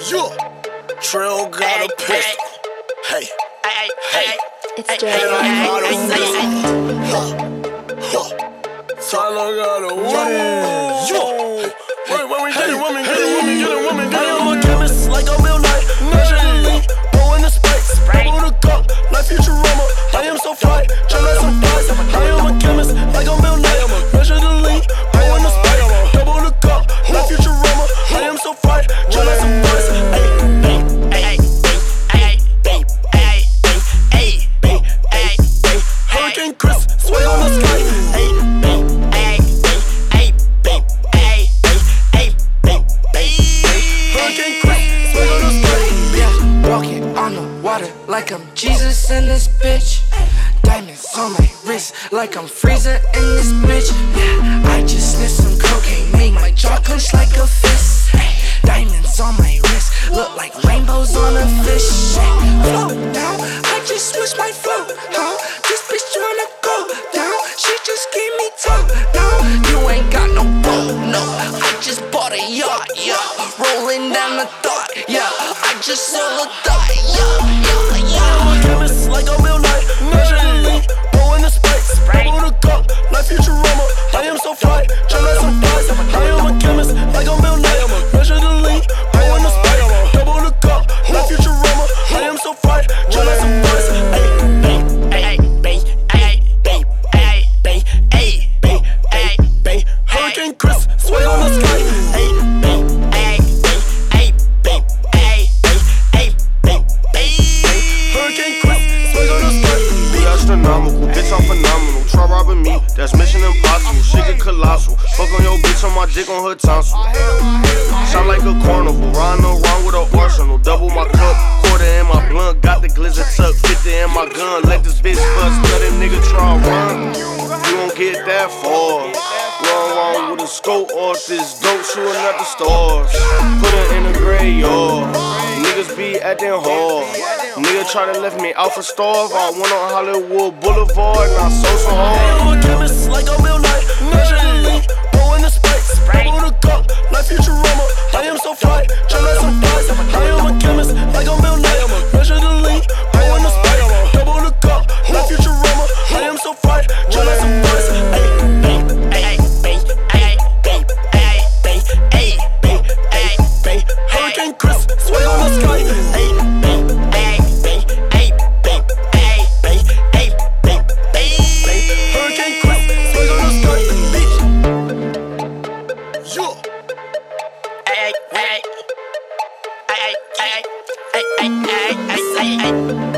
Yeah, Trill got a pistol. Hey, hey, It's Jay. and I got a pistol. Tyler got a woman. Yo, when we get it, woman, get it, woman. I am a chemist like a Bill Knight. Naturally, blowing the spray, double the cup like Futurama. I am so fly, just like some thighs. I am a chemist like a Bill Knight. Measure the lean, blowing the spray, double the cup like Futurama. I am so fly, just like some thighs. Hurricane Chris, sway on the sky. Hurricane Chris, sway on the sky. Yeah, walking on the water like I'm Jesus in this bitch. Diamonds on my wrist like I'm Freezer in this bitch. Yeah, I just sniffed some cocaine, make my jaw clench like a fist. Diamonds on my wrist look like rainbows on a fish. Float down, I just switched my flow. Huh? This bitch tryna go down. She just gave me tongue. No, you ain't got no boat. No, I just bought a yacht. Yeah, rolling down the thought. Yeah, I just sold a thought. Yeah. Chemist like a Bill Knight. Naturally, blowing the spray, double the cup like Futurama. I am so fly, just like some thighs. I am a chemist like a Bill Knight. Measure the lean, blowing the spray, double the cup like Futurama. I am so fly, just like some thighs. Hurricane Chris, sway on the sky. Hurricane Chris, sway on the sky. Be astronomical, bitch, I'm phenomenal. Try robbing me, that's mission impossible. Shit get colossal. Fuck on your bitch, on my dick on her tonsil. Sound like a carnival, riding around with an arsenal. Double my cup, quarter in my blunt. Got the glizzy tuck, 50 in my gun. Let this bitch bust, let a nigga try run. You won't get that far. Run with a scope off this dope, shooting at the stars. Put her in the graveyard. Niggas be acting hard. Nigga try to left me out for starve. I went on Hollywood Boulevard and I sold some hard. I am a chemist like a Bill Knight. Naturally, blowing the spray, double the cup like Futurama. I am so fly, just like some thighs. I am a chemist like a Bill Knight. Measure the lean, blowing the spray, double the cup like Futurama. I am so fly, just like some thighs. Hurricane Chris, sway on the sky. Hurricane Chris, sway on the sky. Yo. Hey.